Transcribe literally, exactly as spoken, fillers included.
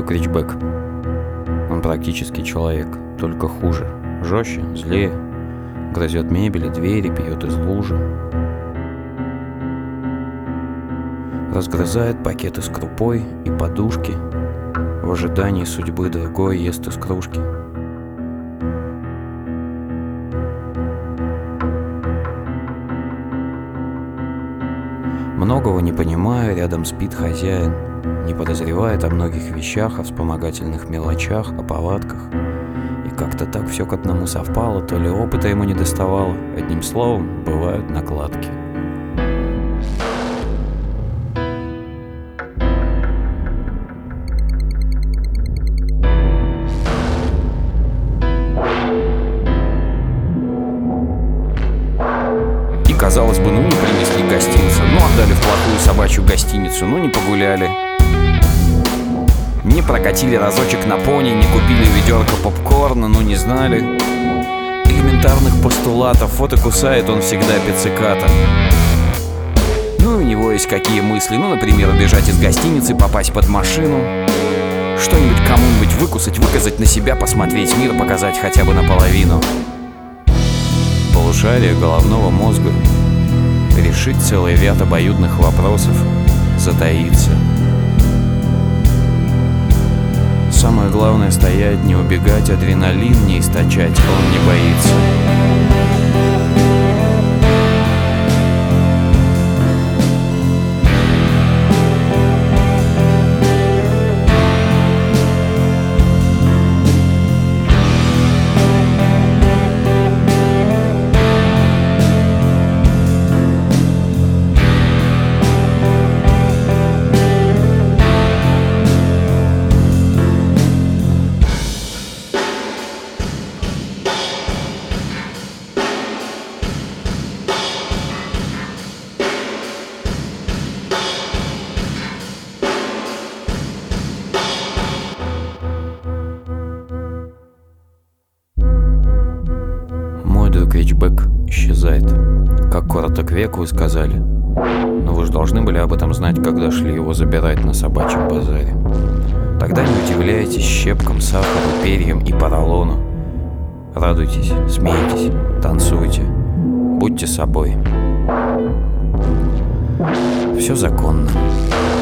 друг Ричбек. Он практически человек, только хуже. Жестче, злее. Грызет мебель и двери, пьет из лужи. Разгрызает пакеты с крупой и подушки. В ожидании судьбы другой ест из кружки. Многого не понимая, рядом спит хозяин. Не подозревает о многих вещах, о вспомогательных мелочах, о повадках. И как-то так все к одному совпало, то ли опыта ему не доставало. Одним словом, бывают накладки. Казалось бы, ну не принесли гостинца, ну отдали в плохую собачью гостиницу, ну не погуляли. Не прокатили разочек на пони, не купили ведерко попкорна, ну не знали элементарных постулатов. Вот и кусает он всегда пицциката. Ну и у него есть какие мысли, ну, например, убежать из гостиницы, попасть под машину, что-нибудь кому-нибудь выкусать, выказать на себя, посмотреть мир, показать хотя бы наполовину. Полушарие головного мозга, решить целый ряд обоюдных вопросов, затаиться. Самое главное — стоять, не убегать, адреналин не источать, он не боится. Друг Ричбек исчезает, как короток веку и сказали. Но вы же должны были об этом знать, когда шли его забирать на собачьем базаре. Тогда не удивляйтесь щепкам, сахару, перьям и поролону. Радуйтесь, смейтесь, танцуйте, будьте собой. Все законно.